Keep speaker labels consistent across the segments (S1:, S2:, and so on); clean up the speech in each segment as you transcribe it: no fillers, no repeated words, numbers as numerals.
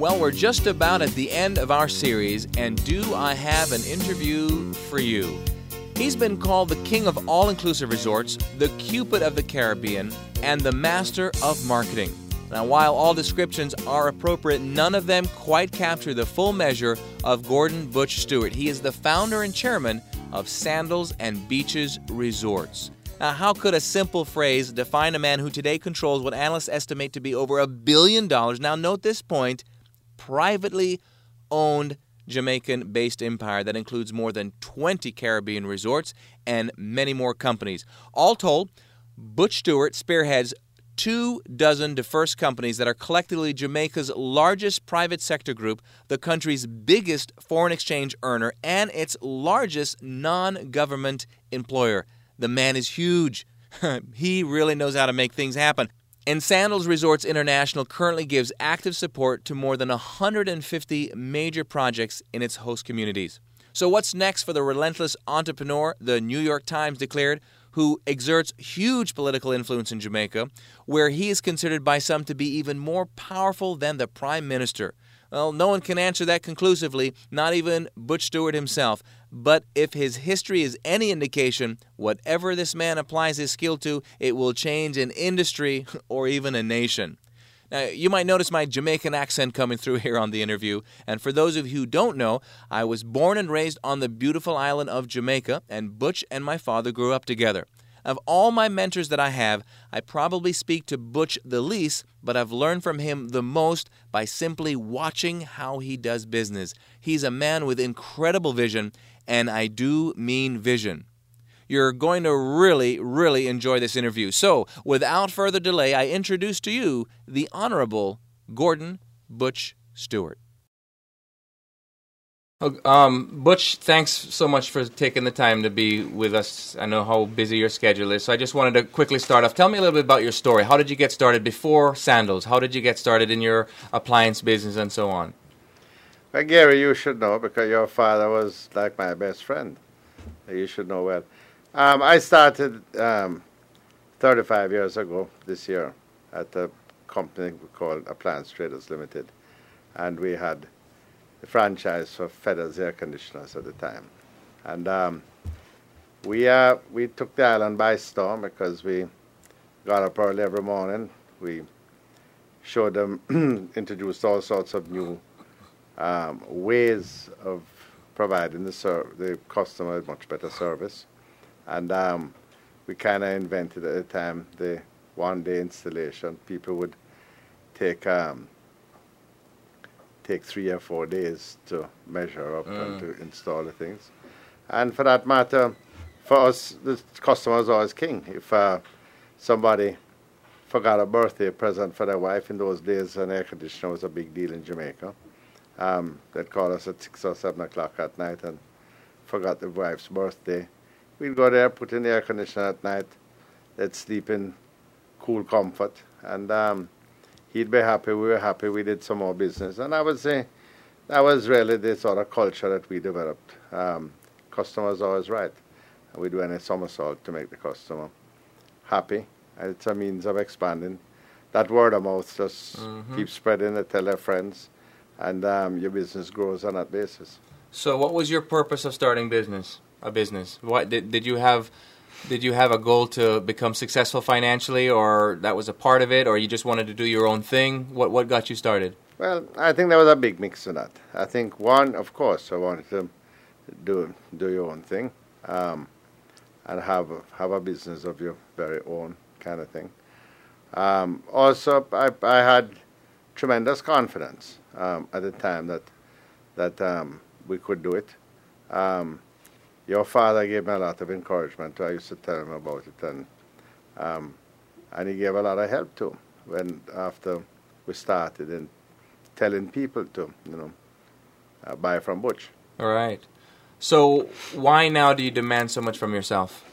S1: Well, we're just about at the end of our series, and do I have an interview for you? He's been called the king of all-inclusive resorts, the Cupid of the Caribbean, and the master of marketing. Now, while all descriptions are appropriate, none of them quite capture the full measure of Gordon Butch Stewart. He is the founder and chairman of Sandals and Beaches Resorts. Now, how could a simple phrase define a man who today controls what analysts estimate to be over $1 billion? Now, note this point, privately owned Jamaican-based empire that includes more than 20 Caribbean resorts and many more companies. All told, Butch Stewart spearheads 24 diverse companies that are collectively Jamaica's largest private sector group, the country's biggest foreign exchange earner, and its largest non-government employer. The man is huge. He really knows how to make things happen. And Sandals Resorts International currently gives active support to more than 150 major projects in its host communities. So what's next for the relentless entrepreneur, the New York Times declared, who exerts huge political influence in Jamaica, where he is considered by some to be even more powerful than the Prime Minister? Well, no one can answer that conclusively, not even Butch Stewart himself. But if his history is any indication, whatever this man applies his skill to, it will change an industry or even a nation. Now, you might notice my Jamaican accent coming through here on the interview. And for those of you who don't know, I was born and raised on the beautiful island of Jamaica, and Butch and my father grew up together. Of all my mentors that I have, I probably speak to Butch the least, but I've learned from him the most by simply watching how he does business. He's a man with incredible vision, and I do mean vision. You're going to really, really enjoy this interview. So, without further delay, I introduce to you the Honorable Gordon Butch Stewart. Butch, thanks so much for taking the time to be with us. I know how busy your schedule is, so I just wanted to quickly start off. Tell me a little bit about your story. How did you get started before Sandals? How did you get started in your appliance business and so on?
S2: Well, Gary, you should know because your father was like my best friend. You should know well. I started 35 years ago this year at a company called Appliance Traders Limited, and we had the franchise for Feathers air conditioners at the time. And we took the island by storm because we got up early every morning. We showed them, introduced all sorts of new ways of providing the customer much better service. And we kind of invented at the time the one-day installation. People would take 3 or 4 days to measure up and to install the things. And for that matter, for us, the customer is always king. If somebody forgot a birthday present for their wife, in those days an air conditioner was a big deal in Jamaica. They'd call us at 6 or 7 o'clock at night and forgot the wife's birthday. We'd go there, put in the air conditioner at night. They'd sleep in cool comfort. And he'd be happy, we were happy, we did some more business. And I would say that was really the sort of culture that we developed. Customers always right. And we do any somersault to make the customer happy. And it's a means of expanding. That word of mouth just keeps spreading, they tell their friends. And your business grows on that basis.
S1: So what was your purpose of starting a business? What did you have a goal to become successful financially, or that was a part of it, or you just wanted to do your own thing? What got you started?
S2: Well, I think there was a big mix in that. I think one, of course, I wanted to do your own thing, and have a business of your very own kind of thing. Also, I had tremendous confidence at the time that we could do it. Your father gave me a lot of encouragement. I used to tell him about it, and he gave a lot of help too. After we started and telling people to, buy from Butch.
S1: All right. So why now do you demand so much from yourself?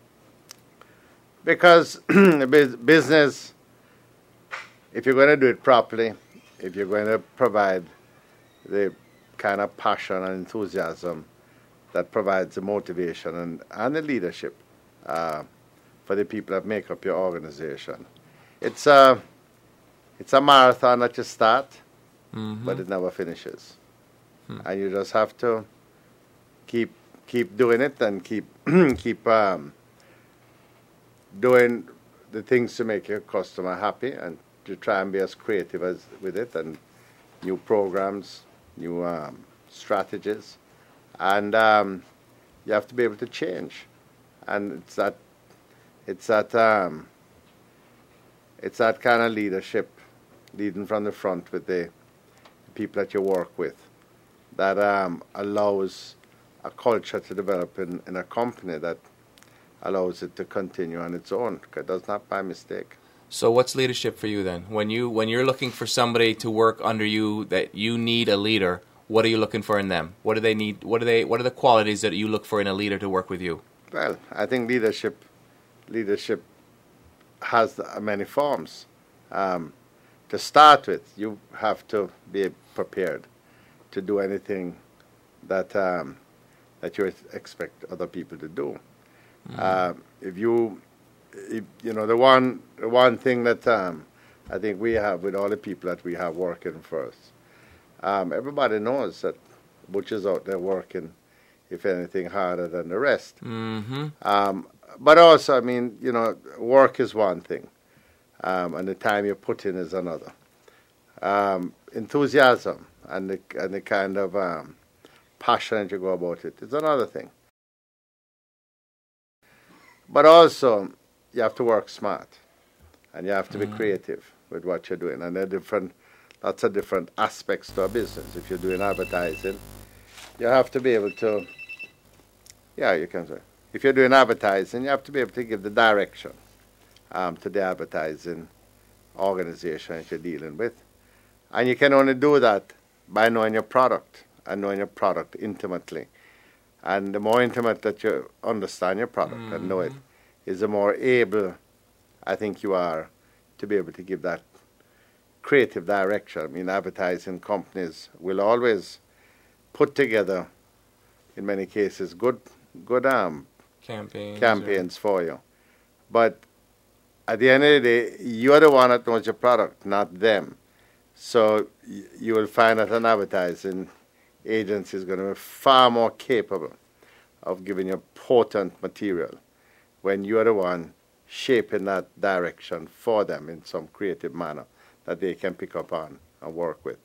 S2: Because business, if you're going to do it properly, if you're going to provide the kind of passion and enthusiasm that provides the motivation and the leadership for the people that make up your organization. It's a marathon that you start, but it never finishes. And you just have to keep doing it and keep doing the things to make your customer happy, and to try and be as creative as with it, and new programs, new strategies, and you have to be able to change. And it's that kind of leadership, leading from the front with the people that you work with, that allows a culture to develop in a company that allows it to continue on its own. It does not by mistake.
S1: So what's leadership for you then? When you're looking for somebody to work under you, that you need a leader, what are you looking for in them? What do they need? What are the qualities that you look for in a leader to work with you?
S2: Well, I think leadership has many forms. To start with, you have to be prepared to do anything that you expect other people to do. If you know, the one thing that I think we have with all the people that we have working for us, everybody knows that Butch is out there working, if anything, harder than the rest. But also, I mean, you know, work is one thing, and the time you put in is another. Enthusiasm and the kind of passion that you go about it is another thing. But also, you have to work smart, and you have to be creative with what you're doing. And there are lots of different aspects to a business. If you're doing advertising, you have to be able to, you can say. If you're doing advertising, you have to be able to give the direction to the advertising organization that you're dealing with. And you can only do that by knowing your product, and knowing your product intimately. And the more intimate that you understand your product and know it, is the more able, I think, you are to be able to give that creative direction. I mean, advertising companies will always put together, in many cases, good campaigns for you. But at the end of the day, you're the one that knows your product, not them. So you will find that an advertising agency is going to be far more capable of giving you potent material when you are the one shaping that direction for them in some creative manner that they can pick up on and work with.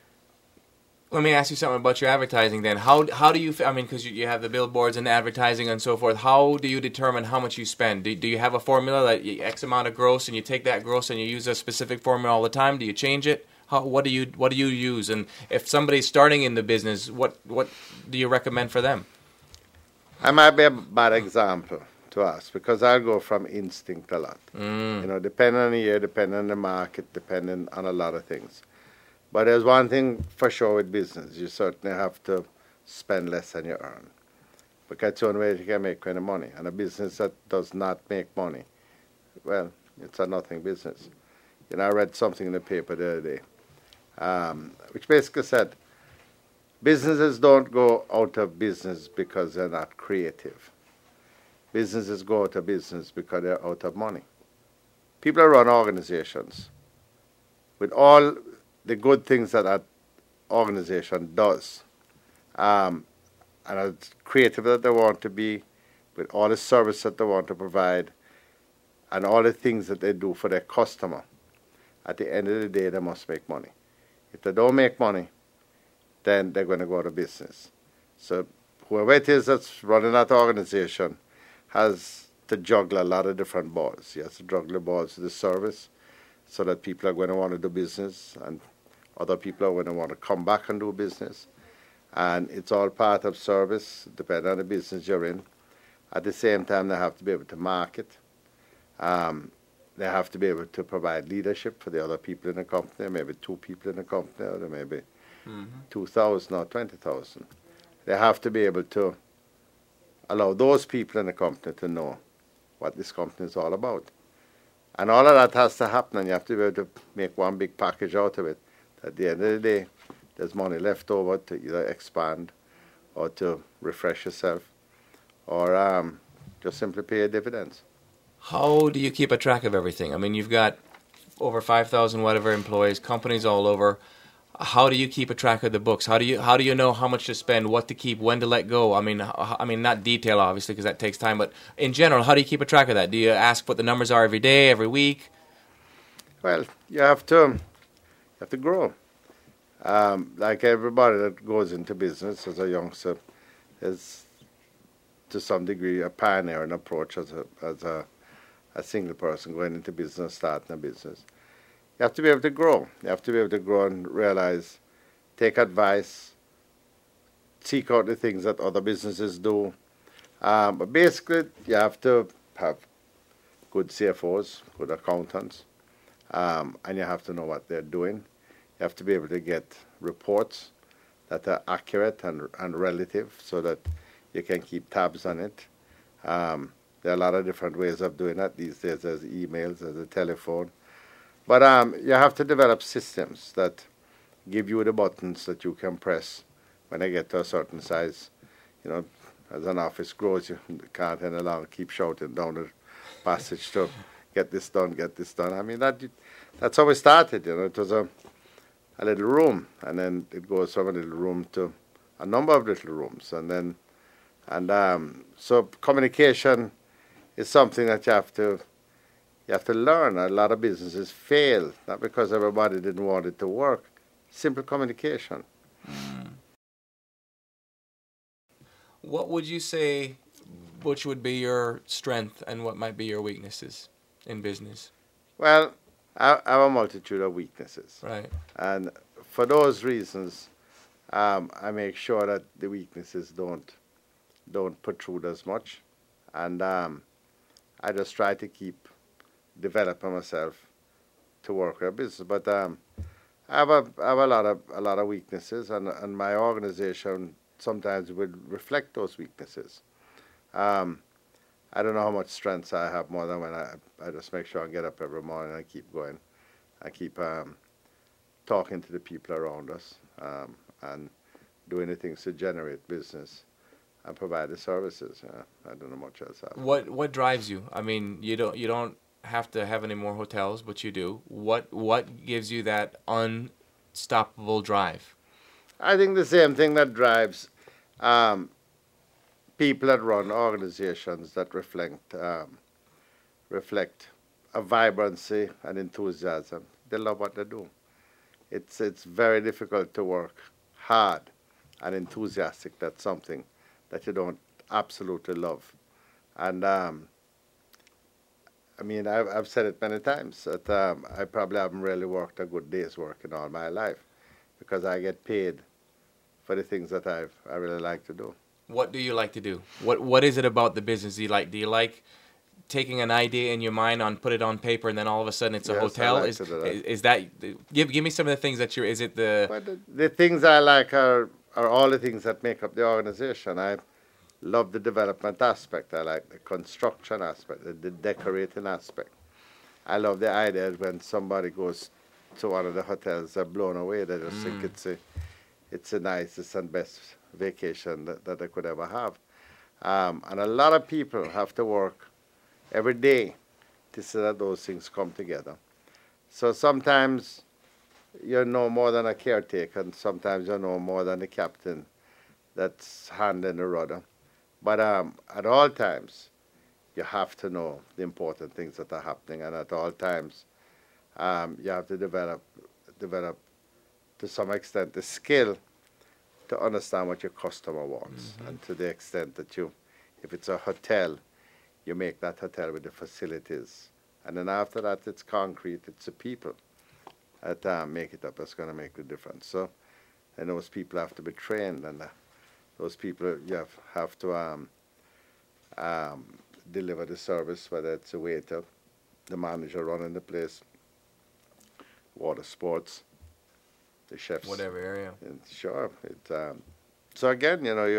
S1: Let me ask you something about your advertising then. How do you, I mean, because you have the billboards and the advertising and so forth, how do you determine how much you spend? Do you have a formula that X amount of gross, and you take that gross and you use a specific formula all the time? Do you change it? What do you use? And if somebody's starting in the business, what do you recommend for them?
S2: I might be a bad example to us, because I go from instinct a lot. You know, depending on the year, depending on the market, depending on a lot of things. But there's one thing for sure with business: you certainly have to spend less than you earn, because it's the only way you can make any money. And a business that does not make money, well, it's a nothing business. You know, I read something in the paper the other day, which basically said businesses don't go out of business because they're not creative. Businesses go out of business because they're out of money. People that run organizations, with all the good things that organization does, and as creative that they want to be, with all the service that they want to provide, and all the things that they do for their customer, at the end of the day, they must make money. If they don't make money, then they're going to go out of business. So whoever it is that's running that organization has to juggle a lot of different balls. He has to juggle the balls of the service, so that people are going to want to do business, and other people are going to want to come back and do business. And it's all part of service, depending on the business you're in. At the same time, they have to be able to market. They have to be able to provide leadership for the other people in the company. There may be 2 people in the company, or there may be 2,000 or 20,000. They have to be able to allow those people in the company to know what this company is all about. And all of that has to happen, and you have to be able to make one big package out of it. At the end of the day, there's money left over to either expand or to refresh yourself, or just simply pay your dividends.
S1: How do you keep a track of everything? I mean, you've got over 5,000 whatever employees, companies all over. How do you keep a track of the books? How do you know how much to spend, what to keep, when to let go? I mean, not detail obviously because that takes time, but in general, how do you keep a track of that? Do you ask what the numbers are every day, every week?
S2: Well, you have to grow. Like everybody that goes into business as a youngster is to some degree a pioneering approach as a single person going into business, starting a business. You have to be able to grow. You have to be able to grow and realize, take advice, seek out the things that other businesses do. But basically, you have to have good CFOs, good accountants, and you have to know what they're doing. You have to be able to get reports that are accurate and relative so that you can keep tabs on it. There are a lot of different ways of doing that these days. There's emails, there's a telephone. But you have to develop systems that give you the buttons that you can press when they get to a certain size. You know, as an office grows, you can't any longer keep shouting down the passage to get this done, get this done. I mean, that's how we started. You know, it was a little room, and then it goes from a little room to a number of little rooms, so communication is something that you have to learn. A lot of businesses fail, not because everybody didn't want it to work. Simple communication.
S1: What would you say, which would be your strength and what might be your weaknesses in business?
S2: Well, I have a multitude of weaknesses.
S1: Right.
S2: And for those reasons, I make sure that the weaknesses don't protrude as much. And I just try to keep developing myself to work with a business. But I have a lot of weaknesses, and my organization sometimes would reflect those weaknesses. I don't know how much strength I have more than when I just make sure I get up every morning and keep going. I keep talking to the people around us and doing the things to generate business and provide the services. I don't know much else.
S1: What drives you? I mean, you don't have to have any more hotels, but you do. What gives you that unstoppable drive?
S2: I think the same thing that drives people that run organizations that reflect a vibrancy and enthusiasm. They love what they do. It's very difficult to work hard and enthusiastic. That's something that you don't absolutely love. And I mean, I've said it many times that I probably haven't really worked a good day's work in all my life because I get paid for the things that I really like to do.
S1: What do you like to do? What is it about the business you like? Do you like taking an idea in your mind put it on paper and then all of a sudden it's a hotel?
S2: I like to do that.
S1: Is that give me some of the things that is it the
S2: Well, the things I like are all the things that make up the organization. I love the development aspect. I like the construction aspect, the decorating aspect. I love the idea that when somebody goes to one of the hotels, they're blown away. They just think it's the nicest and best vacation that they could ever have. And a lot of people have to work every day to see that those things come together. So sometimes you know more than a caretaker, and sometimes you know more than the captain that's handling the rudder. But at all times, you have to know the important things that are happening, and at all times, you have to develop to some extent the skill to understand what your customer wants, and to the extent that if it's a hotel, you make that hotel with the facilities, and then after that, it's concrete, it's the people that make it up that's going to make the difference. So, and those people have to be trained, and those people you have to deliver the service, whether it's a waiter, the manager running the place, water sports, the chefs,
S1: whatever area.
S2: And sure, so again,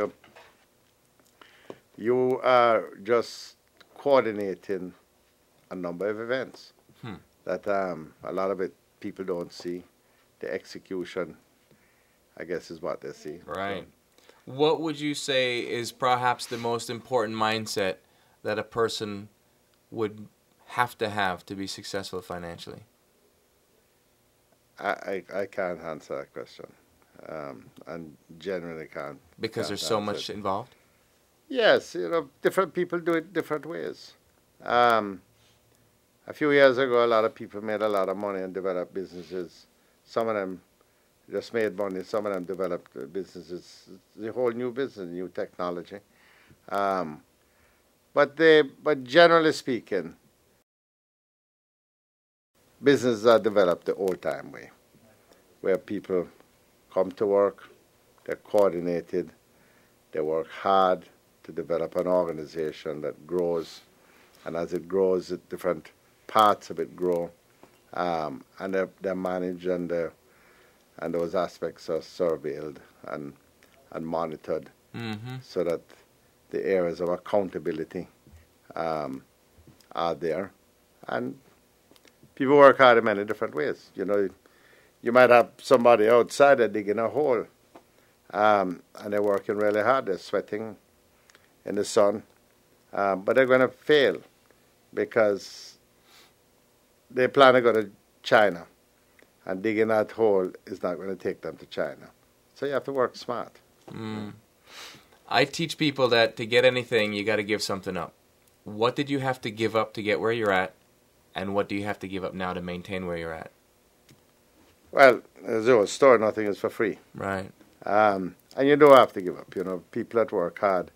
S2: you are just coordinating a number of events that a lot of it people don't see. The execution, I guess, is what they see.
S1: Right. What would you say is perhaps the most important mindset that a person would have to be successful financially?
S2: I can't answer that question, and genuinely can't.
S1: Because
S2: Can't
S1: there's so
S2: answer
S1: much
S2: it.
S1: involved?
S2: Yes, different people do it different ways. Um, a few years ago, a lot of people made a lot of money and developed businesses. Some of them just made money. Some of them developed businesses, the whole new business, new technology. Um, but generally speaking, businesses are developed the old-time way, where people come to work, they're coordinated, they work hard to develop an organization that grows, and as it grows, different parts of it grow, and they're managed, and those aspects are surveilled and monitored, so that the areas of accountability are there, and people work hard in many different ways. You might have somebody outside that digging a hole, and they're working really hard. They're sweating in the sun, but they're going to fail because they plan to go to China, and digging that hole is not going to take them to China. So you have to work smart.
S1: I teach people that to get anything, you got to give something up. What did you have to give up to get where you're at, and what do you have to give up now to maintain where you're at?
S2: Well, as the old story, nothing is for free.
S1: Right.
S2: And you do have to give up. People that work hard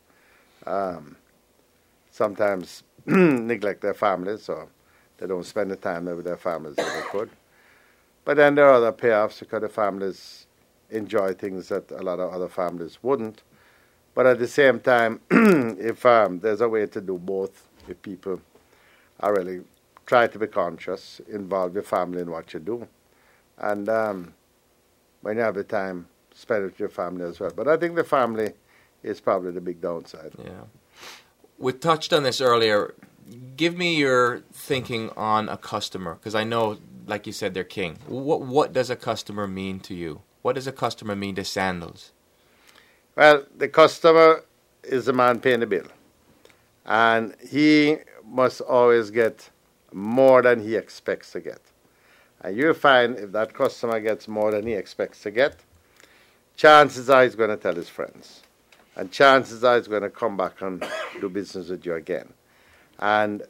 S2: sometimes neglect their families, or they don't spend the time with their families that they could. But then there are other payoffs because the families enjoy things that a lot of other families wouldn't. But at the same time, if there's a way to do both, if people are really try to be conscious, involve your family in what you do, and when you have the time, spend it with your family as well. But I think the family is probably the big downside.
S1: Yeah. We touched on this earlier. Give me your thinking on a customer, because I know, like you said, they're king. What does a customer mean to you? What does a customer mean to Sandals?
S2: Well, the customer is the man paying the bill, and he must always get more than he expects to get. And you find if that customer gets more than he expects to get, chances are he's going to tell his friends, and chances are he's going to come back and do business with you again. And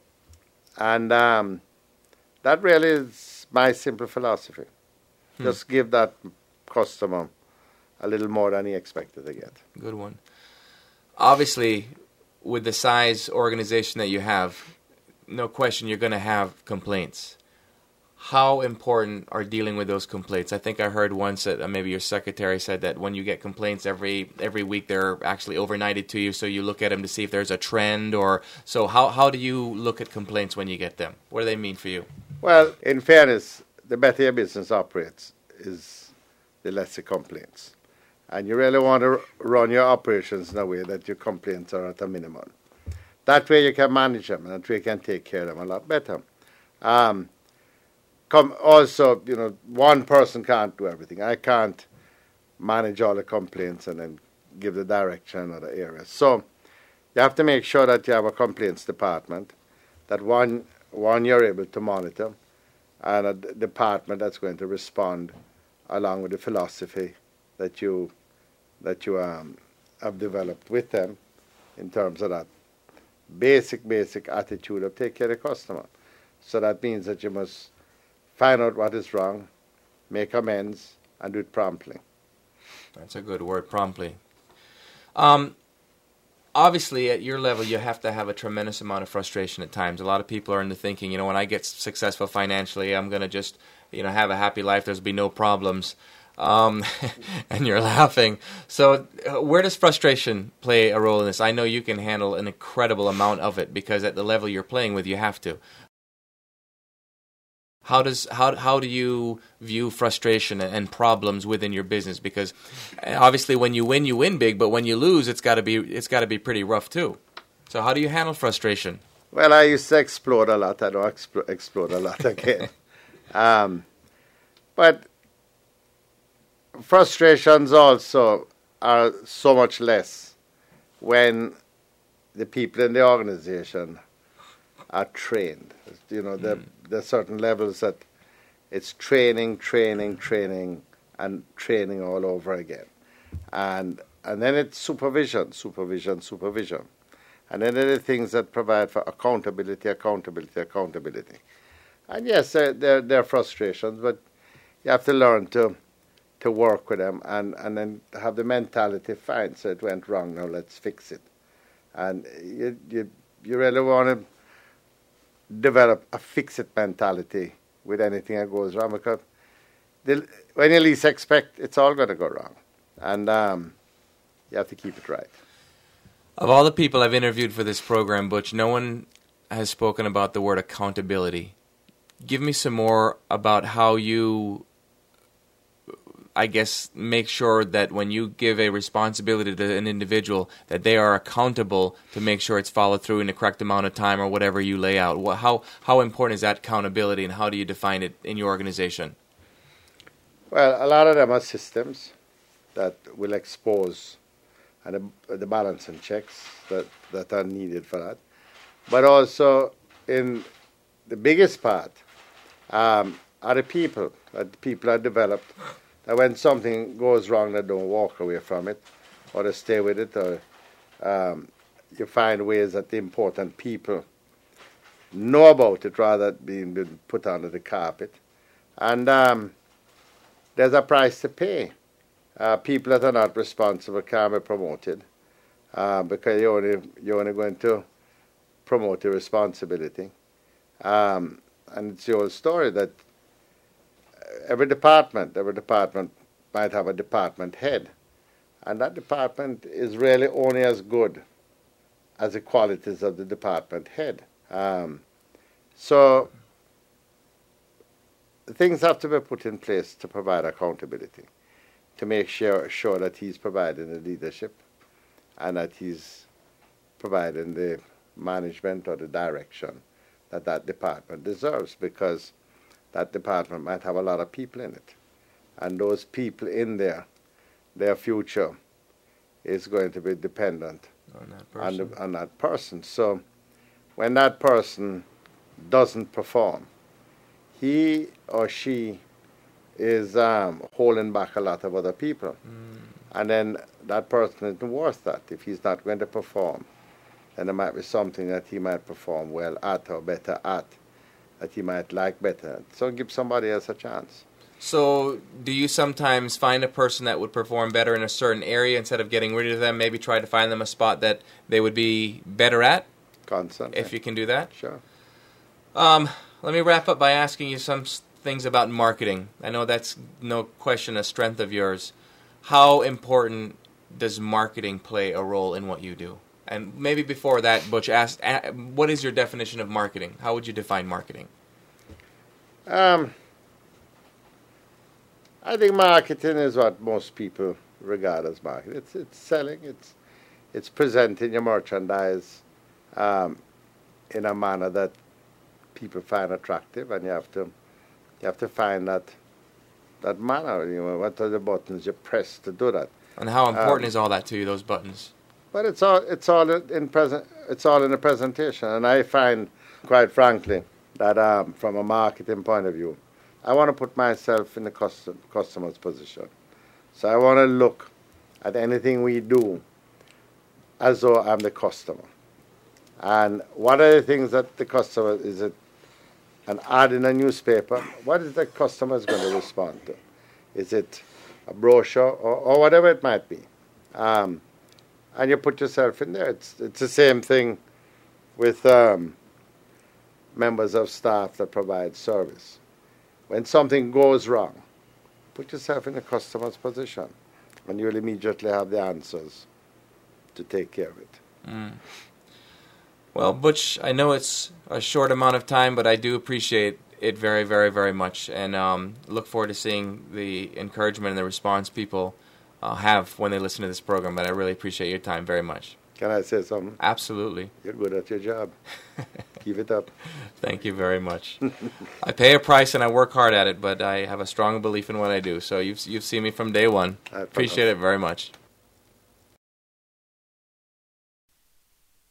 S2: that really is my simple philosophy. Just give that customer a little more than he expected to get.
S1: Good one. Obviously, with the size organization that you have, no question you're going to have complaints. How important are dealing with those complaints? I think I heard once that maybe your secretary said that when you get complaints every week, they're actually overnighted to you, so you look at them to see if there's a trend. Or so how do you look at complaints when you get them? What do they mean for you?
S2: Well, in fairness, the better your business operates is the less the complaints. And you really want to run your operations in a way that your complaints are at a minimum. That way you can manage them, and that way you can take care of them a lot better. Also, one person can't do everything. I can't manage all the complaints and then give the direction in other areas. So you have to make sure that you have a complaints department, that one you're able to monitor, and a department that's going to respond along with the philosophy that you have developed with them in terms of that basic attitude of take care of the customer. So that means that you must find out what is wrong, make amends, and do it promptly.
S1: That's a good word, promptly. Obviously, at your level, you have to have a tremendous amount of frustration at times. A lot of people are into thinking, when I get successful financially, I'm going to just, have a happy life. There's be no problems. And you're laughing. So where does frustration play a role in this? I know you can handle an incredible amount of it because at the level you're playing with, you have to. How do you view frustration and problems within your business? Because obviously when you win big, but when you lose, it's got to be pretty rough too. So how do you handle frustration?
S2: Well, I used to explode a lot. I don't explode a lot again. But frustrations also are so much less when the people in the organization are trained. There are certain levels that It's training, training, training, and training all over again. And then it's supervision, supervision, supervision. And then there are the things that provide for accountability, accountability, accountability. And yes, there are frustrations, but you have to learn to work with them and then have the mentality, fine, so it went wrong, now let's fix it. And you really want to develop a fix-it mentality with anything that goes wrong, because when you least expect, it's all going to go wrong. And you have to keep it right.
S1: Of all the people I've interviewed for this program, Butch, no one has spoken about the word accountability. Give me some more about how you, I guess, make sure that when you give a responsibility to an individual, that they are accountable to make sure it's followed through in the correct amount of time or whatever you lay out. How important is that accountability, and how do you define it in your organization?
S2: Well, a lot of them are systems that will expose and the balance and checks that are needed for that. But also, in the biggest part, are the people. That the people are developed, that when something goes wrong, they don't walk away from it, or they stay with it, or you find ways that the important people know about it rather than being put under the carpet. And there's a price to pay. People that are not responsible can't be promoted because you're only going to promote the responsibility. And it's the old story that every department might have a department head, and that department is really only as good as the qualities of the department head. So things have to be put in place to provide accountability, to make sure that he's providing the leadership and that he's providing the management or the direction that department deserves, because that department might have a lot of people in it. And those people in there, their future is going to be dependent on that person. So when that person doesn't perform, he or she is holding back a lot of other people. And then that person isn't worth that. If he's not going to perform, then there might be something that he might perform well at or better at, that he might like better. So give somebody else a chance.
S1: So do you sometimes find a person that would perform better in a certain area, instead of getting rid of them, maybe try to find them a spot that they would be better at?
S2: Constantly.
S1: If you can do that?
S2: Sure.
S1: Let me wrap up by asking you some things about marketing. I know that's no question a strength of yours. How important does marketing play a role in what you do? And maybe before that, Butch, what is your definition of marketing? How would you define marketing?
S2: I think marketing is what most people regard as marketing. It's selling. It's presenting your merchandise in a manner that people find attractive, and you have to find that manner. You know, what are the buttons you press to do that?
S1: And how important is all that to you, those buttons?
S2: But it's all in the presentation, and I find, quite frankly, that from a marketing point of view, I want to put myself in the customer's position. So I want to look at anything we do as though I'm the customer. And what are the things that the customer, is it an ad in a newspaper? What is the customer going to respond to? Is it a brochure or whatever it might be? And you put yourself in there. It's the same thing with members of staff that provide service. When something goes wrong, put yourself in the customer's position, and you'll immediately have the answers to take care of it.
S1: Well, Butch, I know it's a short amount of time, but I do appreciate it very, very, very much, and look forward to seeing the encouragement and the response people have when they listen to this program. But I really appreciate your time very much.
S2: Can I say something?
S1: Absolutely.
S2: You're good at your job. Keep it up.
S1: Thank you very much. I pay a price and I work hard at it, but I have a strong belief in what I do. So you've seen me from day one. I appreciate it very much.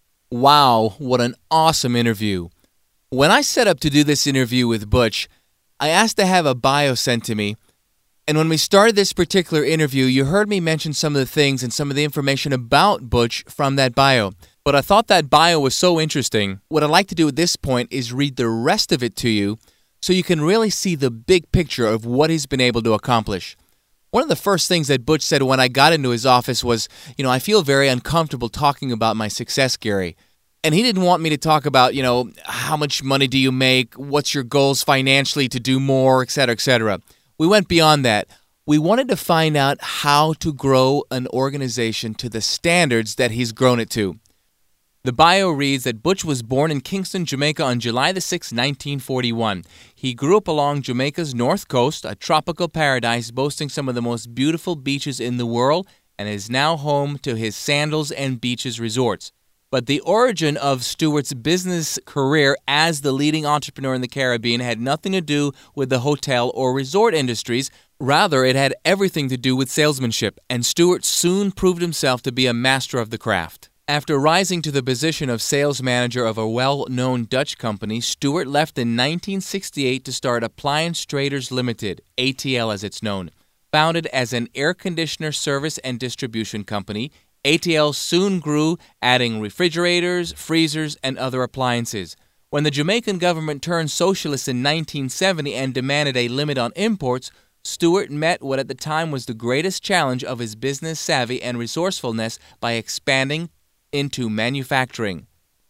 S1: Wow, what an awesome interview. When I set up to do this interview with Butch, I asked to have a bio sent to me. And when we started this particular interview, you heard me mention some of the things and some of the information about Butch from that bio. But I thought that bio was so interesting. What I'd like to do at this point is read the rest of it to you so you can really see the big picture of what he's been able to accomplish. One of the first things that Butch said when I got into his office was, I feel very uncomfortable talking about my success, Gary. And he didn't want me to talk about, how much money do you make, what's your goals financially to do more, et cetera, et cetera. We went beyond that. We wanted to find out how to grow an organization to the standards that he's grown it to. The bio reads that Butch was born in Kingston, Jamaica on July 6, 1941. He grew up along Jamaica's north coast, a tropical paradise boasting some of the most beautiful beaches in the world, and is now home to his Sandals and Beaches resorts. But the origin of Stewart's business career as the leading entrepreneur in the Caribbean had nothing to do with the hotel or resort industries. Rather, it had everything to do with salesmanship, and Stewart soon proved himself to be a master of the craft. After rising to the position of sales manager of a well-known Dutch company, Stewart left in 1968 to start Appliance Traders Limited, ATL as it's known. Founded as an air conditioner service and distribution company, ATL soon grew, adding refrigerators, freezers, and other appliances. When the Jamaican government turned socialist in 1970 and demanded a limit on imports, Stewart met what at the time was the greatest challenge of his business savvy and resourcefulness by expanding into manufacturing.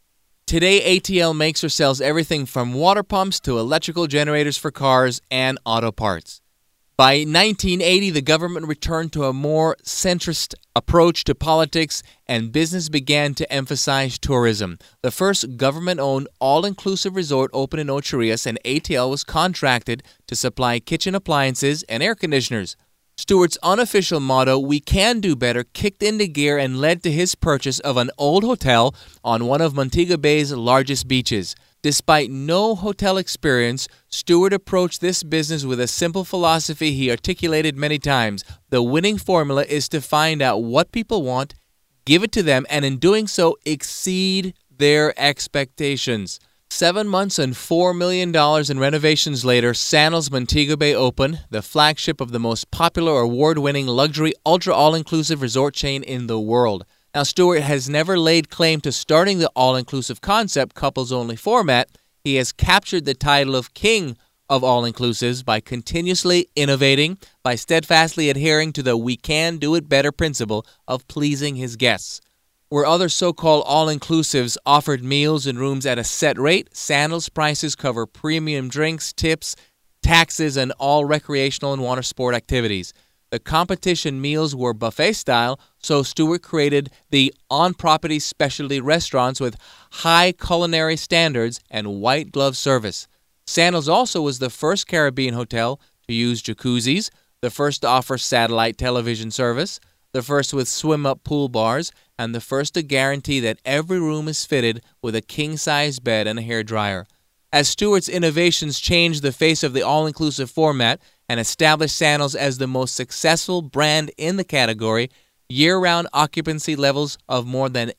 S1: Today, ATL makes or sells everything from water pumps to electrical generators for cars and auto parts. By 1980, the government returned to a more centrist approach to politics, and business began to emphasize tourism. The first government-owned all-inclusive resort opened in Ocho Rios, and ATL was contracted to supply kitchen appliances and air conditioners. Stewart's unofficial motto, "We can do better," kicked into gear and led to his purchase of an old hotel on one of Montego Bay's largest beaches. Despite no hotel experience, Stewart approached this business with a simple philosophy he articulated many times. The winning formula is to find out what people want, give it to them, and in doing so, exceed their expectations. 7 months and $4 million in renovations later, Sandals Montego Bay opened, the flagship of the most popular award-winning luxury ultra all-inclusive resort chain in the world. Now, Stewart has never laid claim to starting the all-inclusive concept couples-only format. He has captured the title of king of all-inclusives by continuously innovating, by steadfastly adhering to the "we can do it better" principle of pleasing his guests. Where other so-called all-inclusives offered meals and rooms at a set rate, Sandals prices cover premium drinks, tips, taxes, and all recreational and water sport activities. The competition meals were buffet-style, so Stewart created the on-property specialty restaurants with high culinary standards and white-glove service. Sandals also was the first Caribbean hotel to use jacuzzis, the first to offer satellite television service, the first with swim-up pool bars, and the first to guarantee that every room is fitted with a king-size bed and a hairdryer. As Stewart's innovations changed the face of the all-inclusive format and established Sandals as the most successful brand in the category, year-round occupancy levels of more than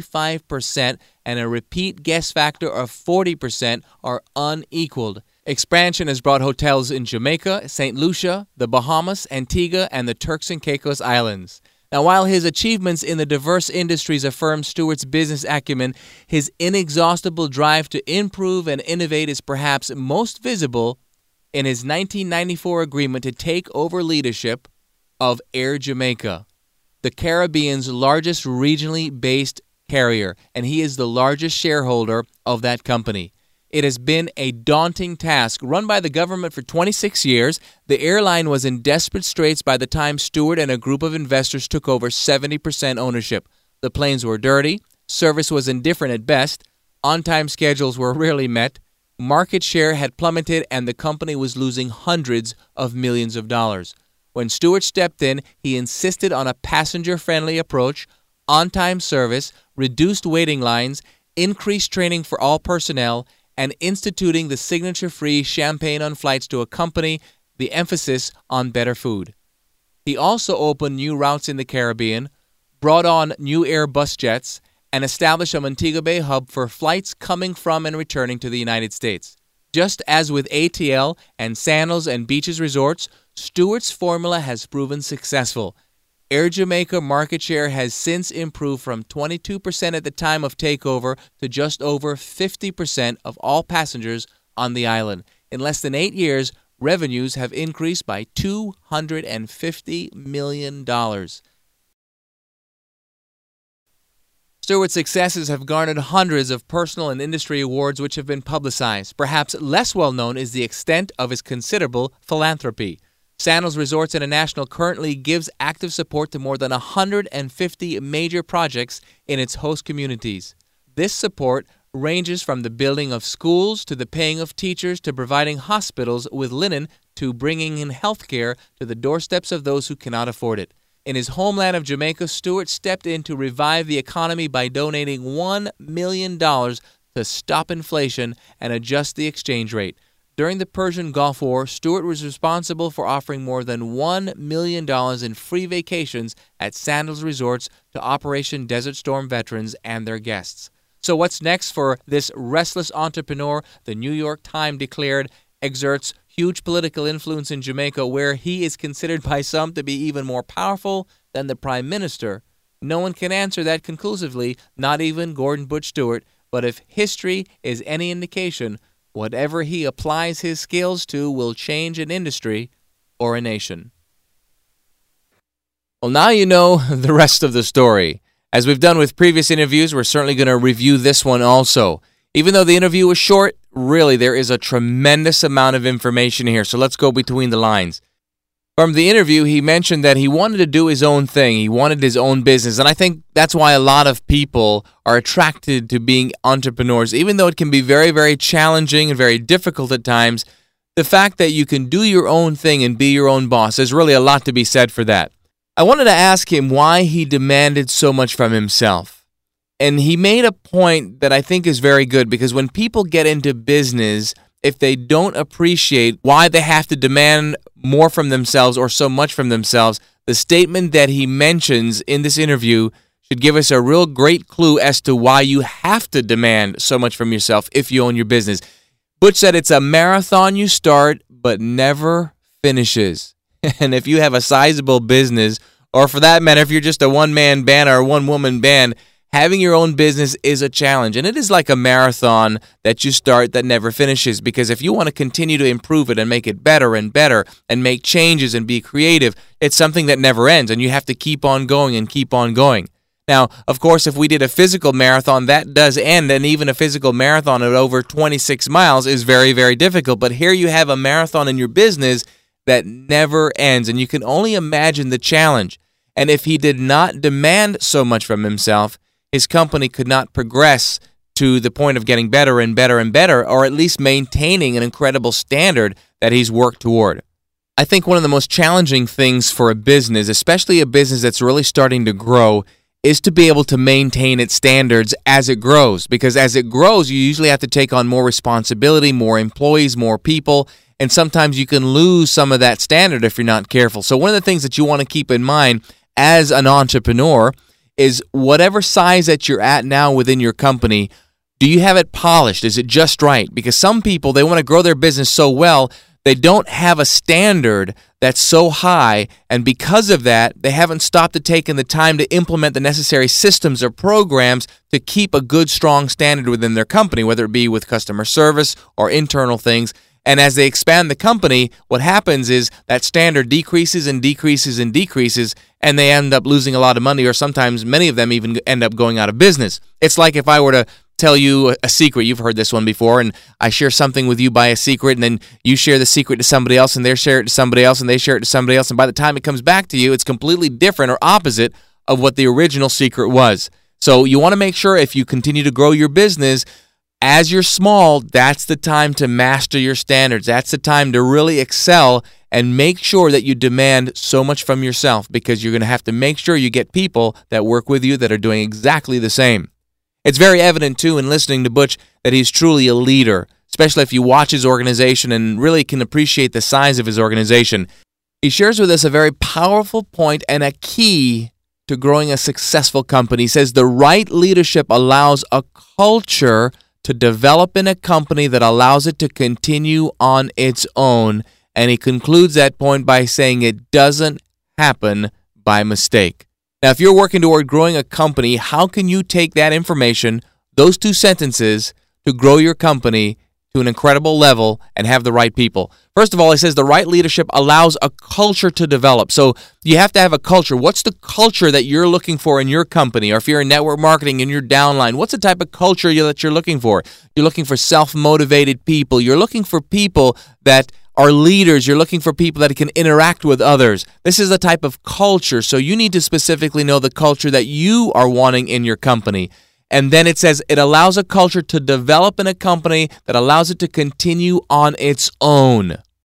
S1: 85% and a repeat guest factor of 40% are unequaled. Expansion has brought hotels in Jamaica, St. Lucia, the Bahamas, Antigua, and the Turks and Caicos Islands. Now, while his achievements in the diverse industries affirm Stewart's business acumen, his inexhaustible drive to improve and innovate is perhaps most visible in his 1994 agreement to take over leadership of Air Jamaica, the Caribbean's largest regionally based carrier, and he is the largest shareholder of that company. It has been a daunting task. Run by the government for 26 years, the airline was in desperate straits by the time Stewart and a group of investors took over 70% ownership. The planes were dirty, service was indifferent at best, on-time schedules were rarely met, market share had plummeted, and the company was losing hundreds of millions of dollars. When Stewart stepped in, he insisted on a passenger-friendly approach, on-time service, reduced waiting lines, increased training for all personnel, and instituting the signature-free champagne on flights to accompany the emphasis on better food. He also opened new routes in the Caribbean, brought on new Airbus jets, and established a Montego Bay hub for flights coming from and returning to the United States. Just as with ATL and Sandals and Beaches Resorts, Stewart's formula has proven successful. Air Jamaica market share has since improved from 22% at the time of takeover to just over 50% of all passengers on the island. In less than 8 years, revenues have increased by $250 million. Stewart's successes have garnered hundreds of personal and industry awards which have been publicized. Perhaps less well known is the extent of his considerable philanthropy. Sandals Resorts International currently gives active support to more than 150 major projects in its host communities. This support ranges from the building of schools to the paying of teachers to providing hospitals with linen to bringing in health care to the doorsteps of those who cannot afford it. In his homeland of Jamaica, Stewart stepped in to revive the economy by donating $1 million to stop inflation and adjust the exchange rate. During the Persian Gulf War, Stewart was responsible for offering more than $1 million in free vacations at Sandals Resorts to Operation Desert Storm veterans and their guests. So what's next for this restless entrepreneur? The New York Times declared exerts huge political influence in Jamaica, where he is considered by some to be even more powerful than the Prime Minister. No one can answer that conclusively, not even Gordon Butch Stewart, but if history is any indication, whatever he applies his skills to will change an industry or a nation. Well, now you know the rest of the story. As we've done with previous interviews, we're certainly going to review this one also. Even though the interview was short, really there is a tremendous amount of information here, so let's go between the lines. From the interview, he mentioned that he wanted to do his own thing. He wanted his own business, and I think that's why a lot of people are attracted to being entrepreneurs. Even though it can be very, very challenging and very difficult at times, the fact that you can do your own thing and be your own boss, there's really a lot to be said for that. I wanted to ask him why he demanded so much from himself. And he made a point that I think is very good, because when people get into business, if they don't appreciate why they have to demand more from themselves or so much from themselves, the statement that he mentions in this interview should give us a real great clue as to why you have to demand so much from yourself if you own your business. Butch said it's a marathon you start but never finishes. And if you have a sizable business, or for that matter, if you're just a one-man band or a one-woman band, having your own business is a challenge, and it is like a marathon that you start that never finishes, because if you want to continue to improve it and make it better and better and make changes and be creative, it's something that never ends, and you have to keep on going and keep on going. Now, of course, if we did a physical marathon, that does end, and even a physical marathon at over 26 miles is very, very difficult. But here you have a marathon in your business that never ends, and you can only imagine the challenge. And if he did not demand so much from himself, his company could not progress to the point of getting better and better and better, or at least maintaining an incredible standard that he's worked toward. I think one of the most challenging things for a business, especially a business that's really starting to grow, is to be able to maintain its standards as it grows. Because as it grows, you usually have to take on more responsibility, more employees, more people, and sometimes you can lose some of that standard if you're not careful. So one of the things that you want to keep in mind as an entrepreneur is whatever size that you're at now within your company, do you have it polished? Is it just right? Because some people, they want to grow their business so well, they don't have a standard that's so high, and because of that, they haven't stopped to take the time to implement the necessary systems or programs to keep a good, strong standard within their company, whether it be with customer service or internal things. And as they expand the company, what happens is that standard decreases and decreases and decreases, and they end up losing a lot of money, or sometimes many of them even end up going out of business. It's like if I were to tell you a secret, you've heard this one before, and I share something with you by a secret, and then you share the secret to somebody else, and they share it to somebody else, and they share it to somebody else, and by the time it comes back to you, it's completely different or opposite of what the original secret was. So you want to make sure if you continue to grow your business, as you're small, that's the time to master your standards. That's the time to really excel and make sure that you demand so much from yourself, because you're going to have to make sure you get people that work with you that are doing exactly the same. It's very evident, too, in listening to Butch that he's truly a leader, especially if you watch his organization and really can appreciate the size of his organization. He shares with us a very powerful point and a key to growing a successful company. He says the right leadership allows a culture to develop in a company that allows it to continue on its own. And he concludes that point by saying it doesn't happen by mistake. Now, if you're working toward growing a company, how can you take that information, those two sentences, to grow your company to an incredible level and have the right people? First of all, it says the right leadership allows a culture to develop. So you have to have a culture. What's the culture that you're looking for in your company? Or if you're in network marketing and you're downline, what's the type of culture that you're looking for? You're looking for self-motivated people. You're looking for people that are leaders. You're looking for people that can interact with others. This is the type of culture. So you need to specifically know the culture that you are wanting in your company. And then it says it allows a culture to develop in a company that allows it to continue on its own.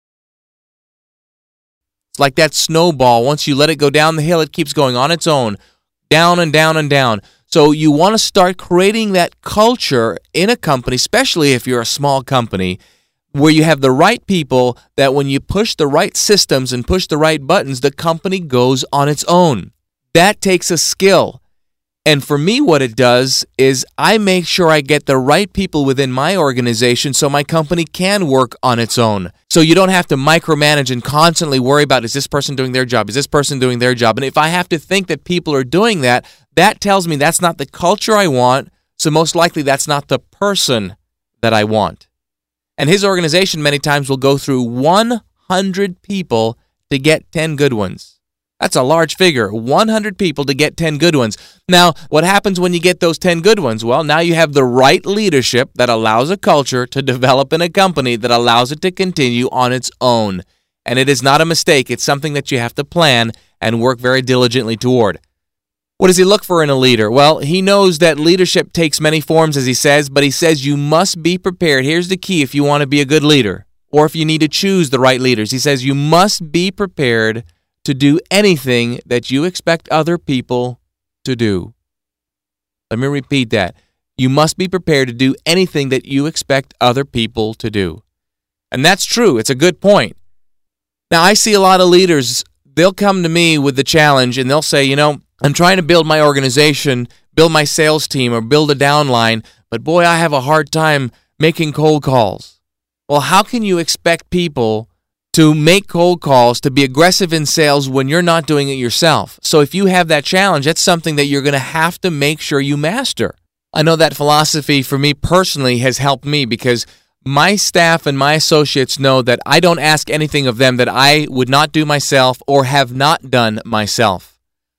S1: It's like that snowball. Once you let it go down the hill, it keeps going on its own, down and down and down. So you want to start creating that culture in a company, especially if you're a small company, where you have the right people that when you push the right systems and push the right buttons, the company goes on its own. That takes a skill. And for me, what it does is I make sure I get the right people within my organization so my company can work on its own. So you don't have to micromanage and constantly worry about, is this person doing their job? Is this person doing their job? And if I have to think that people are doing that, that tells me that's not the culture I want, so most likely that's not the person that I want. And his organization many times will go through 100 people to get 10 good ones. That's a large figure, 100 people to get 10 good ones. Now, what happens when you get those 10 good ones? Well, now you have the right leadership that allows a culture to develop in a company that allows it to continue on its own. And it is not a mistake. It's something that you have to plan and work very diligently toward. What does he look for in a leader? Well, he knows that leadership takes many forms, as he says, but he says you must be prepared. Here's the key if you want to be a good leader, or if you need to choose the right leaders. He says you must be prepared to do anything that you expect other people to do. Let me repeat that. You must be prepared to do anything that you expect other people to do. And that's true. It's a good point. Now, I see a lot of leaders, they'll come to me with the challenge and they'll say, I'm trying to build my organization, build my sales team, or build a downline, but boy, I have a hard time making cold calls. Well, how can you expect people to make cold calls, to be aggressive in sales when you're not doing it yourself? So if you have that challenge, that's something that you're going to have to make sure you master. I know that philosophy for me personally has helped me because my staff and my associates know that I don't ask anything of them that I would not do myself or have not done myself.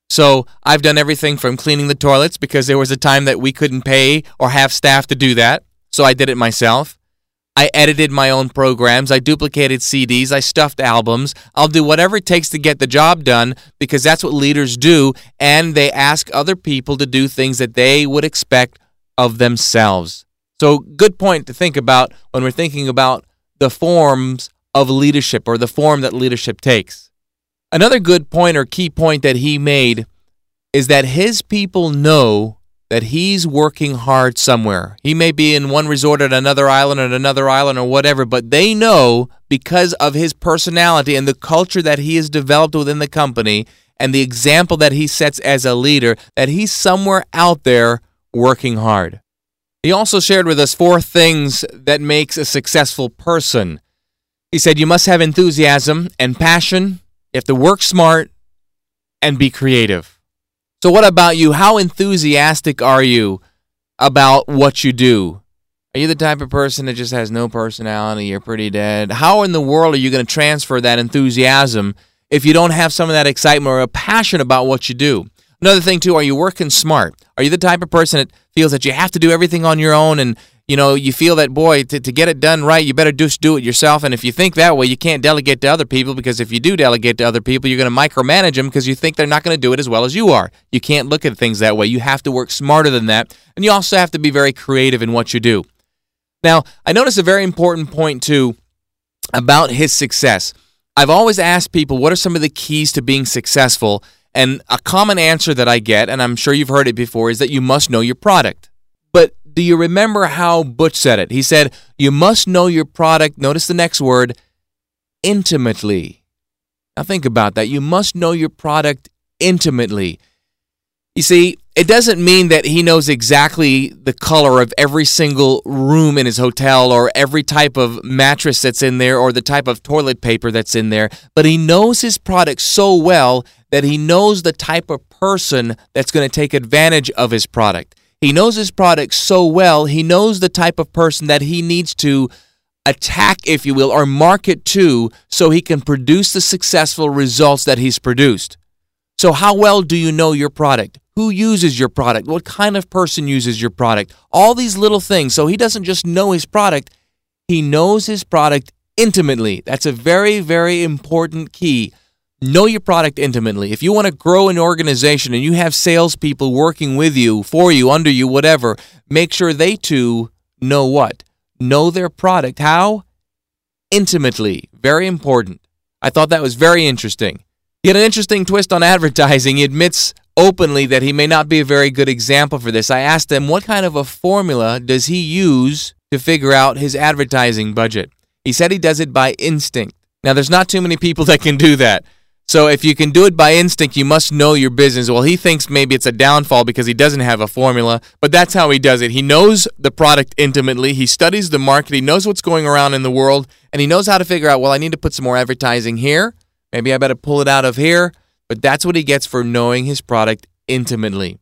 S1: So I've done everything from cleaning the toilets because there was a time that we couldn't pay or have staff to do that, so I did it myself. I edited my own programs. I duplicated CDs. I stuffed albums. I'll do whatever it takes to get the job done because that's what leaders do, and they ask other people to do things that they would expect of themselves. So good point to think about when we're thinking about the forms of leadership or the form that leadership takes. Another good point or key point that he made is that his people know that he's working hard somewhere. He may be in one resort at another island or whatever, but they know because of his personality and the culture that he has developed within the company and the example that he sets as a leader that he's somewhere out there working hard. He also shared with us 4 things that makes a successful person. He said you must have enthusiasm and passion. You have to work smart and be creative. So what about you? How enthusiastic are you about what you do? Are you the type of person that just has no personality? You're pretty dead. How in the world are you going to transfer that enthusiasm if you don't have some of that excitement or a passion about what you do? Another thing, too, are you working smart? Are you the type of person that feels that you have to do everything on your own and you feel that, boy, to get it done right, you better just do it yourself. And if you think that way, you can't delegate to other people because if you do delegate to other people, you're going to micromanage them because you think they're not going to do it as well as you are. You can't look at things that way. You have to work smarter than that. And you also have to be very creative in what you do. Now, I notice a very important point, too, about his success. I've always asked people, what are some of the keys to being successful? And a common answer that I get, and I'm sure you've heard it before, is that you must know your product. But do you remember how Butch said it? He said, you must know your product, notice the next word, intimately. Now think about that. You must know your product intimately. You see, It doesn't mean that he knows exactly the color of every single room in his hotel or every type of mattress that's in there or the type of toilet paper that's in there, but he knows his product so well that he knows the type of person that's going to take advantage of his product. He knows his product so well, he knows the type of person that he needs to attack, if you will, or market to so he can produce the successful results that he's produced. So how well do you know your product? Who uses your product? What kind of person uses your product? All these little things. So he doesn't just know his product, he knows his product intimately. That's a very, very important key. Know your product intimately. If you want to grow an organization and you have salespeople working with you, for you, under you, whatever, make sure they too know what? Know their product. How? Intimately. Very important. I thought that was very interesting. He had an interesting twist on advertising. He admits openly that he may not be a very good example for this. I asked him what kind of a formula does he use to figure out his advertising budget. He said he does it by instinct. Now, there's not too many people that can do that. So if you can do it by instinct, you must know your business. Well, he thinks maybe it's a downfall because he doesn't have a formula, but that's how he does it. He knows the product intimately. He studies the market. He knows what's going around in the world, and he knows how to figure out, well, I need to put some more advertising here. Maybe I better pull it out of here. But that's what he gets for knowing his product intimately.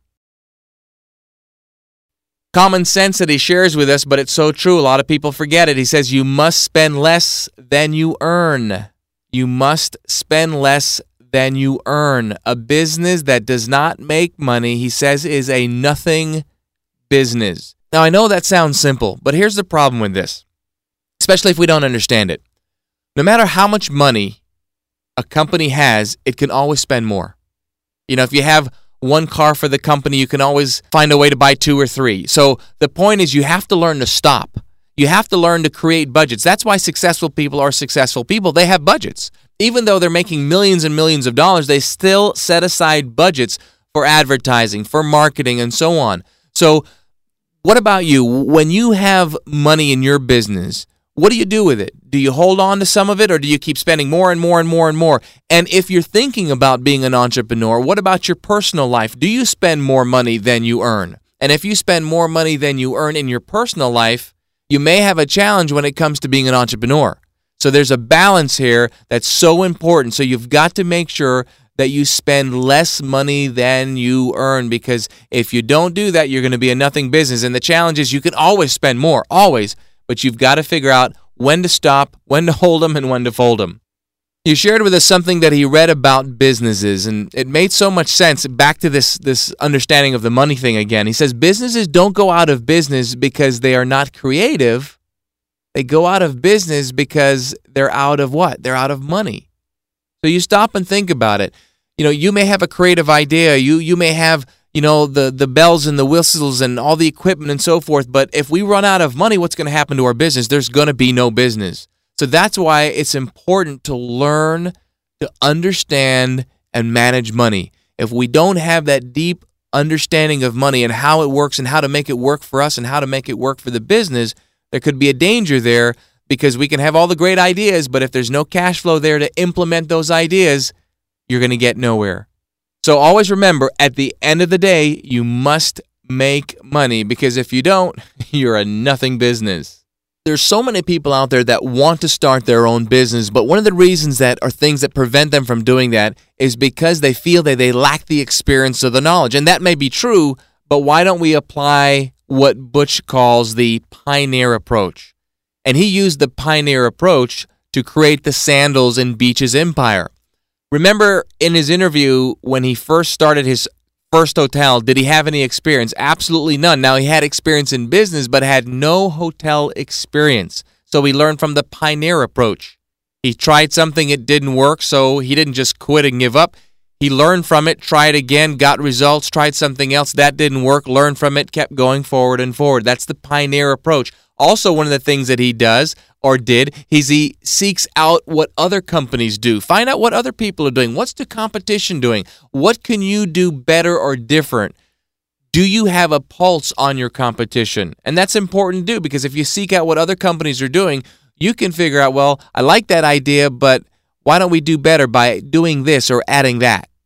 S1: Common sense that he shares with us, but it's so true. A lot of people forget it. He says, you must spend less than you earn. You must spend less than you earn. A business that does not make money, he says, is a nothing business. Now, I know that sounds simple, but here's the problem with this, especially if we don't understand it. No matter how much money a company has, it can always spend more. You know, if you have one car for the company, you can always find a way to buy 2 or 3. So the point is you have to learn to stop. You have to learn to create budgets. That's why successful people are successful people. They have budgets. Even though they're making millions and millions of dollars, they still set aside budgets for advertising, for marketing, and so on. So what about you? When you have money in your business, what do you do with it? Do you hold on to some of it, or do you keep spending more and more and more and more? And if you're thinking about being an entrepreneur, what about your personal life? Do you spend more money than you earn? And if you spend more money than you earn in your personal life, you may have a challenge when it comes to being an entrepreneur. So there's a balance here that's so important. So you've got to make sure that you spend less money than you earn, because if you don't do that, you're going to be a nothing business. And the challenge is you can always spend more, always, but you've got to figure out when to stop, when to hold them, and when to fold them. He shared with us something that he read about businesses, and it made so much sense. Back to this understanding of the money thing again. He says businesses don't go out of business because they are not creative. They go out of business because they're out of what? They're out of money. So you stop and think about it. You know, you may have a creative idea. You may have, you know, the bells and the whistles and all the equipment and so forth. But if we run out of money, what's going to happen to our business? There's going to be no business. So that's why it's important to learn to understand and manage money. If we don't have that deep understanding of money and how it works and how to make it work for us and how to make it work for the business, there could be a danger there, because we can have all the great ideas, but if there's no cash flow there to implement those ideas, you're going to get nowhere. So always remember, at the end of the day, you must make money, because if you don't, you're a nothing business. There's so many people out there that want to start their own business, but one of the reasons that are things that prevent them from doing that is because they feel that they lack the experience or the knowledge. And that may be true, but why don't we apply what Butch calls the pioneer approach? And he used the pioneer approach to create the Sandals and Beaches empire. Remember in his interview when he first started his first hotel, did he have any experience? Absolutely none. Now, he had experience in business, but had no hotel experience. So he learned from the pioneer approach. He tried something, it didn't work, so he didn't just quit and give up. He learned from it, tried again, got results, tried something else, that didn't work, learned from it, kept going forward and forward. That's the pioneer approach. Also, one of the things that he does or did is he seeks out what other companies do. Find out what other people are doing. What's the competition doing? What can you do better or different? Do you have a pulse on your competition? And that's important to do, because if you seek out what other companies are doing, you can figure out, well, I like that idea, but why don't we do better by doing this or adding that?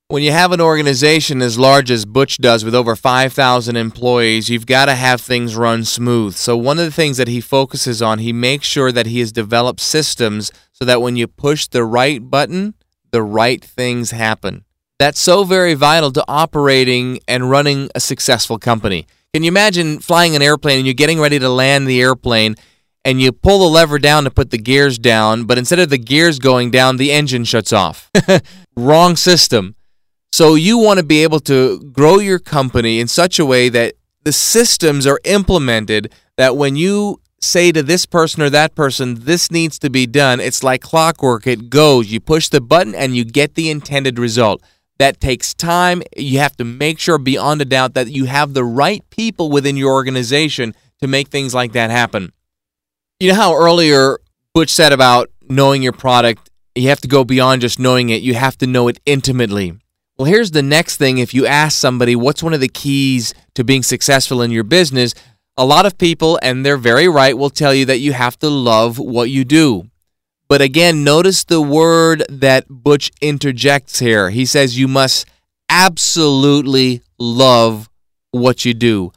S1: When you have an organization as large as Butch does with over 5,000 employees, you've got to have things run smooth. So one of the things that he focuses on, he makes sure that he has developed systems so that when you push the right button, the right things happen. That's so very vital to operating and running a successful company. Can you imagine flying an airplane and you're getting ready to land the airplane and you pull the lever down to put the gears down, but instead of the gears going down, the engine shuts off? Wrong system. So you want to be able to grow your company in such a way that the systems are implemented that when you say to this person or that person, this needs to be done, it's like clockwork. It goes. You push the button and you get the intended result. That takes time. You have to make sure beyond a doubt that you have the right people within your organization to make things like that happen. You know how earlier Butch said about knowing your product, you have to go beyond just knowing it. You have to know it intimately. Well, here's the next thing. If you ask somebody, what's one of the keys to being successful in your business? A lot of people, and they're very right, will tell you that you have to love what you do. But again, notice the word that Butch interjects here. He says you must absolutely love what you do.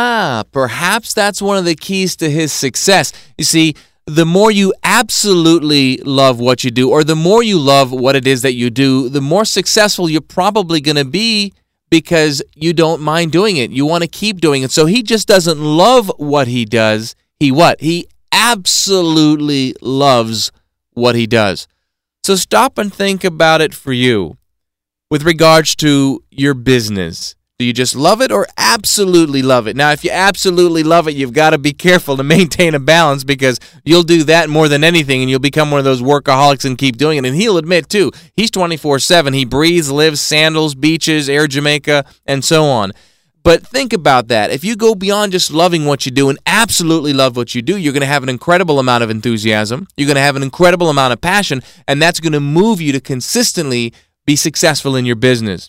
S1: Perhaps that's one of the keys to his success. You see, the more you absolutely love what you do, or the more you love what it is that you do, the more successful you're probably going to be because you don't mind doing it. You want to keep doing it. So he just doesn't love what he does. He absolutely loves what he does. So stop and think about it for you. With regards to your business, do you just love it or absolutely love it? Now, if you absolutely love it, you've got to be careful to maintain a balance because you'll do that more than anything and you'll become one of those workaholics and keep doing it. And he'll admit, too, he's 24/7. He breathes, lives, sandals, beaches, Air Jamaica, and so on. But think about that. If you go beyond just loving what you do and absolutely love what you do, you're going to have an incredible amount of enthusiasm. You're going to have an incredible amount of passion, and that's going to move you to consistently be successful in your business.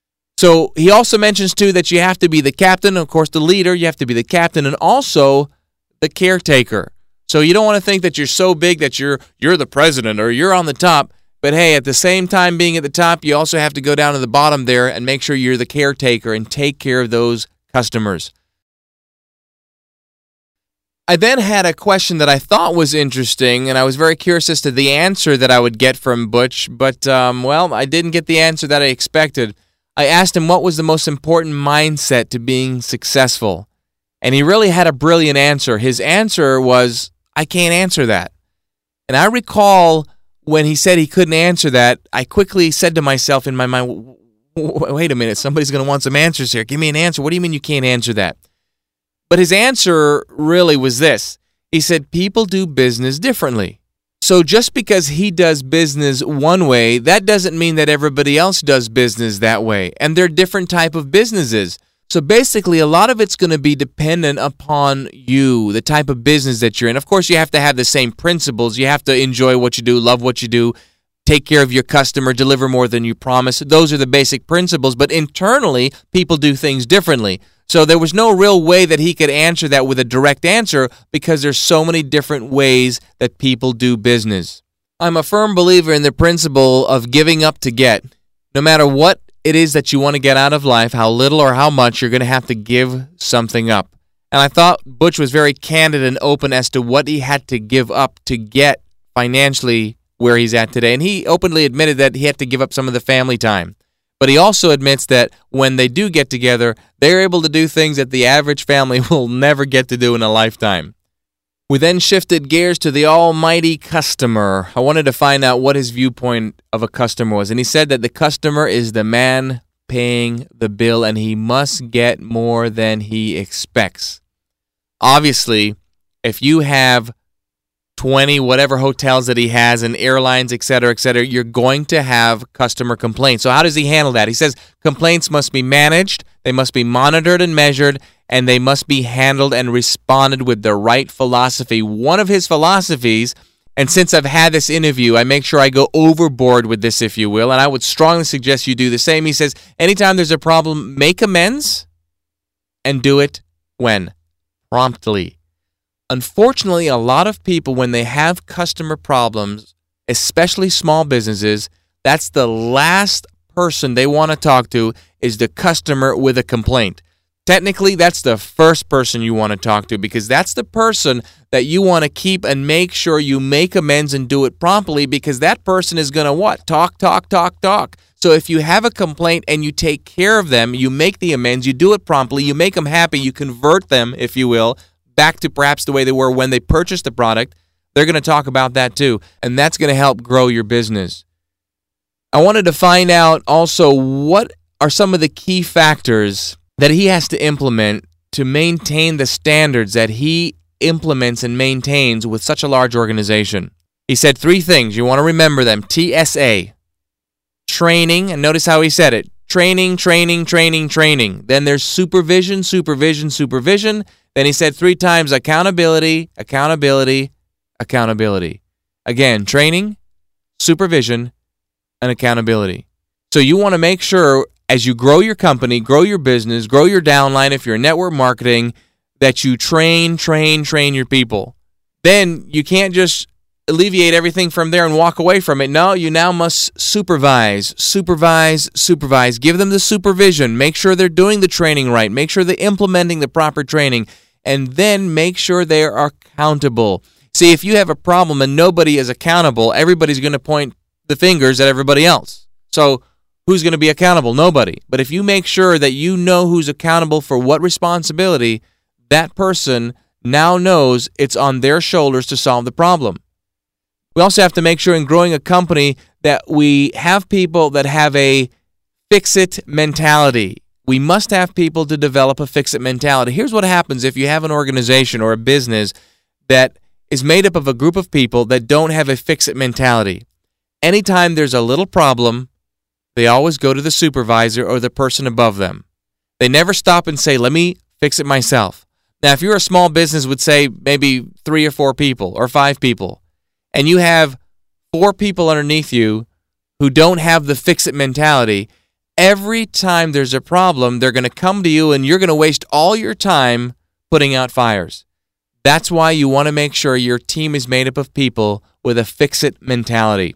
S1: So he also mentions, too, that you have to be the captain, of course, the leader. You have to be the captain and also the caretaker. So you don't want to think that you're so big that you're the president or you're on the top. But, hey, at the same time being at the top, you also have to go down to the bottom there and make sure you're the caretaker and take care of those customers. I then had a question that I thought was interesting, and I was very curious as to the answer that I would get from Butch. But, I didn't get the answer that I expected. I asked him what was the most important mindset to being successful. And he really had a brilliant answer. His answer was, I can't answer that. And I recall when he said he couldn't answer that, I quickly said to myself in my mind, wait a minute, somebody's going to want some answers here. Give me an answer. What do you mean you can't answer that? But his answer really was this. He said, people do business differently. So just because he does business one way, that doesn't mean that everybody else does business that way. And they're different type of businesses. So basically, a lot of it's going to be dependent upon you, the type of business that you're in. Of course, you have to have the same principles. You have to enjoy what you do, love what you do, take care of your customer, deliver more than you promise. Those are the basic principles. But internally, people do things differently. So there was no real way that he could answer that with a direct answer because there's so many different ways that people do business. I'm a firm believer in the principle of giving up to get. No matter what it is that you want to get out of life, how little or how much, you're going to have to give something up. And I thought Butch was very candid and open as to what he had to give up to get financially where he's at today. And he openly admitted that he had to give up some of the family time. But he also admits that when they do get together, they're able to do things that the average family will never get to do in a lifetime. We then shifted gears to the almighty customer. I wanted to find out what his viewpoint of a customer was. And he said that the customer is the man paying the bill, and he must get more than he expects. Obviously, if you have 20 whatever hotels that he has and airlines, et cetera, you're going to have customer complaints. So how does he handle that? He says complaints must be managed, they must be monitored and measured, and they must be handled and responded with the right philosophy. One of his philosophies, and since I've had this interview, I make sure I go overboard with this, if you will, and I would strongly suggest you do the same. He says, anytime there's a problem, make amends and do it when? Promptly. Unfortunately, a lot of people, when they have customer problems, especially small businesses, that's the last person they want to talk to is the customer with a complaint. Technically, that's the first person you want to talk to because that's the person that you want to keep and make sure you make amends and do it promptly because that person is going to what? Talk. So if you have a complaint and you take care of them, you make the amends, you do it promptly, you make them happy, you convert them, if you will, back to perhaps the way they were when they purchased the product, they're going to talk about that too. And that's going to help grow your business. I wanted to find out also what are some of the key factors that he has to implement to maintain the standards that he implements and maintains with such a large organization. He said 3 things. You want to remember them. TSA. Training, and notice how he said it. Training. Then there's supervision. Then he said 3 times accountability. Again, training, supervision, and accountability. So you want to make sure as you grow your company, grow your business, grow your downline if you're network marketing, that you train your people. Then you can't just alleviate everything from there and walk away from it. No, you now must supervise. Give them the supervision. Make sure they're doing the training right. Make sure they're implementing the proper training. And then make sure they are accountable. See, if you have a problem and nobody is accountable, everybody's going to point the fingers at everybody else. So who's going to be accountable? Nobody. But if you make sure that you know who's accountable for what responsibility, that person now knows it's on their shoulders to solve the problem. We also have to make sure in growing a company that we have people that have a fix-it mentality. We must have people to develop a fix-it mentality. Here's what happens if you have an organization or a business that is made up of a group of people that don't have a fix-it mentality. Anytime there's a little problem, they always go to the supervisor or the person above them. They never stop and say, let me fix it myself. Now, if you're a small business with, say, maybe 3 or 4 people or 5 people, and you have 4 people underneath you who don't have the fix-it mentality, every time there's a problem, they're going to come to you and you're going to waste all your time putting out fires. That's why you want to make sure your team is made up of people with a fix-it mentality.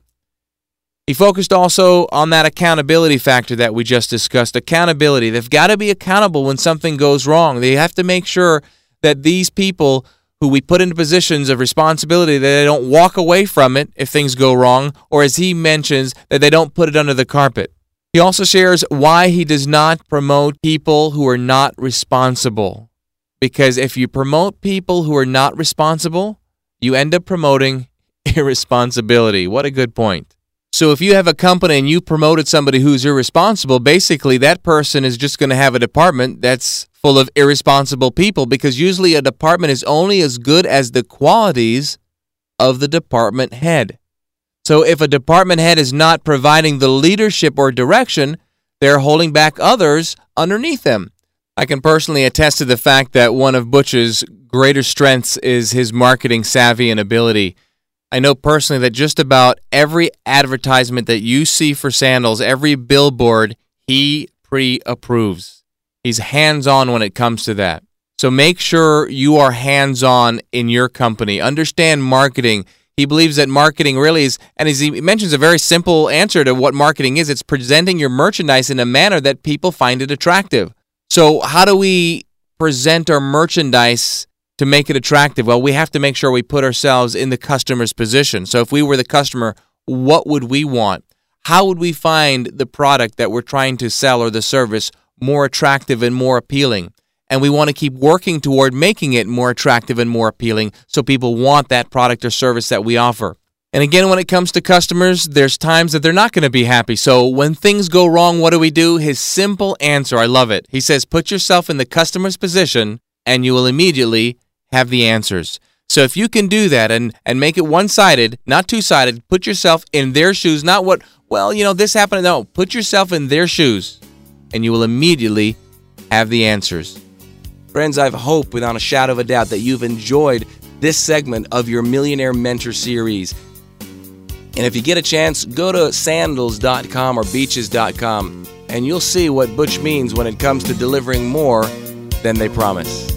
S1: He focused also on that accountability factor that we just discussed. Accountability. They've got to be accountable when something goes wrong. They have to make sure that these people who we put into positions of responsibility, that they don't walk away from it if things go wrong, or as he mentions, that they don't put it under the carpet. He also shares why he does not promote people who are not responsible. Because if you promote people who are not responsible, you end up promoting irresponsibility. What a good point. So if you have a company and you promoted somebody who's irresponsible, basically that person is just going to have a department that's full of irresponsible people, because usually a department is only as good as the qualities of the department head. So if a department head is not providing the leadership or direction, they're holding back others underneath them. I can personally attest to the fact that one of Butch's greater strengths is his marketing savvy and ability. I know personally that just about every advertisement that you see for sandals, every billboard, he pre-approves. He's hands-on when it comes to that. So make sure you are hands-on in your company. Understand marketing. He believes that marketing really is, and as he mentions a very simple answer to what marketing is, it's presenting your merchandise in a manner that people find it attractive. So how do we present our merchandise to make it attractive? Well, we have to make sure we put ourselves in the customer's position. So if we were the customer, what would we want? How would we find the product that we're trying to sell or the service more attractive and more appealing? And we want to keep working toward making it more attractive and more appealing so people want that product or service that we offer. And again, when it comes to customers, there's times that they're not going to be happy. So when things go wrong, what do? His simple answer, I love it. He says, put yourself in the customer's position and you will immediately have the answers. So if you can do that and make it one-sided, not two-sided, put yourself in their shoes, not what, this happened. No, put yourself in their shoes and you will immediately have the answers. Friends, I hope without a shadow of a doubt that you've enjoyed this segment of your Millionaire Mentor series. And if you get a chance, go to sandals.com or beaches.com and you'll see what Butch means when it comes to delivering more than they promise.